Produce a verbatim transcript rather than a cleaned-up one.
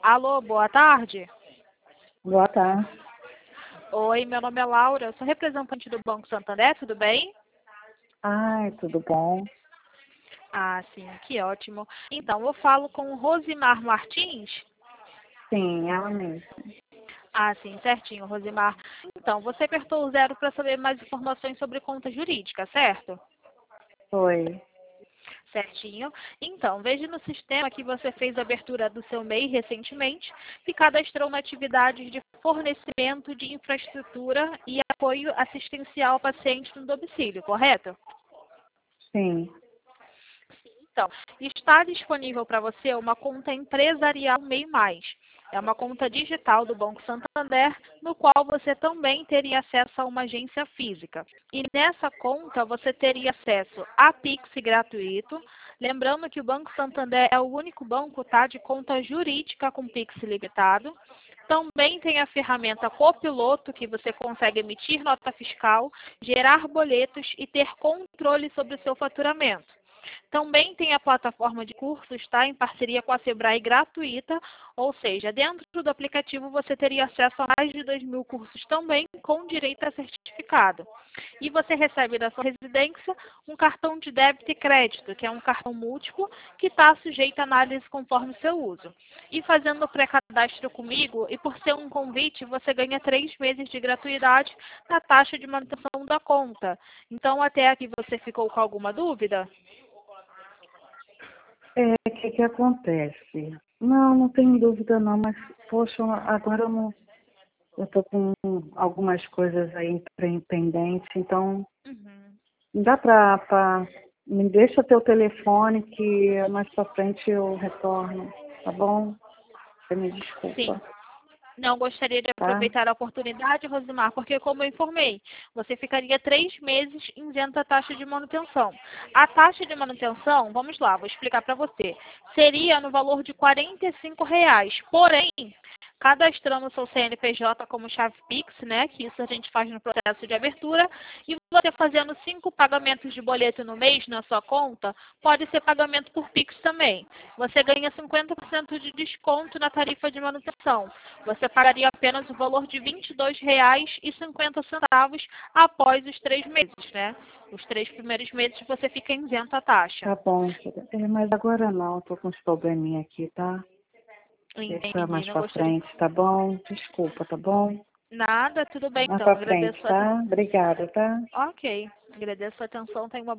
Alô, boa tarde. Boa tarde. Oi, meu nome é Laura, eu sou representante do Banco Santander, tudo bem? Ai, tudo bom? Ah, sim, que ótimo. Então, eu falo com o Rosimar Martins? Sim, ela mesma. Ah, sim, certinho, Rosimar. Então, você apertou o zero para saber mais informações sobre conta jurídica, certo? Foi. Certinho. Então, veja no sistema que você fez a abertura do seu M E I recentemente e cadastrou uma atividade de fornecimento de infraestrutura e apoio assistencial ao paciente no domicílio, correto? Sim. Então, está disponível para você uma conta empresarial M E I Mais. É uma conta digital do Banco Santander, no qual você também teria acesso a uma agência física. E nessa conta você teria acesso a Pix gratuito. Lembrando que o Banco Santander é o único banco, tá, de conta jurídica com Pix limitado. Também tem a ferramenta Copiloto, que você consegue emitir nota fiscal, gerar boletos e ter controle sobre o seu faturamento. Também tem a plataforma de cursos, tá, em parceria com a Sebrae gratuita, ou seja, dentro do aplicativo você teria acesso a mais de dois mil cursos também com direito a certificado. E você recebe da sua residência um cartão de débito e crédito, que é um cartão múltiplo que está sujeito a análise conforme o seu uso. E fazendo o pré-cadastro comigo, e por ser um convite, você ganha três meses de gratuidade na taxa de manutenção da conta. Então, até aqui você ficou com alguma dúvida? É, o que que acontece? Não, não tenho dúvida não, mas, poxa, agora eu não... Eu tô com algumas coisas aí pendentes, então Uhum. dá pra, pra... Me deixa teu telefone que mais pra frente eu retorno, tá bom? Você me Sim. desculpa, Não gostaria de tá? aproveitar a oportunidade, Rosimar, porque, como eu informei, você ficaria três meses isento da taxa de manutenção. A taxa de manutenção, vamos lá, vou explicar para você, seria no valor de quarenta e cinco reais. Porém, cadastrando o seu C N P J como chave Pix, né, que isso a gente faz no processo de abertura, e você fazendo cinco pagamentos de boleto no mês na sua conta, pode ser pagamento por Pix também. Você ganha cinquenta por cento de desconto na tarifa de manutenção. Você pagaria apenas o valor de vinte e dois reais e cinquenta centavos após os três meses, né? Os três primeiros meses você fica isento à taxa. Tá bom, filha. É, mas agora não, eu tô com uns probleminha aqui, tá? Deixa Entendi, mais não pra gostaria. frente, tá bom? Desculpa, tá bom? Nada, tudo bem Mais então. pra frente, Agradeço a atenção. tá? Obrigada, tá? Ok, agradeço a atenção. Tenha uma